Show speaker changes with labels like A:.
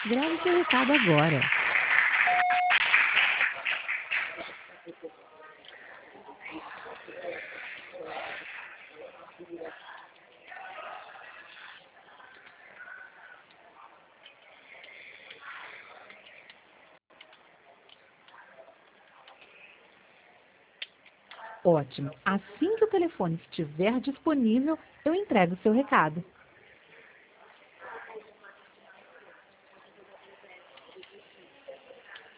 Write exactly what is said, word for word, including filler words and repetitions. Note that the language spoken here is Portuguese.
A: Grave seu recado agora. Ótimo. Assim que o telefone estiver disponível, eu entrego o seu recado.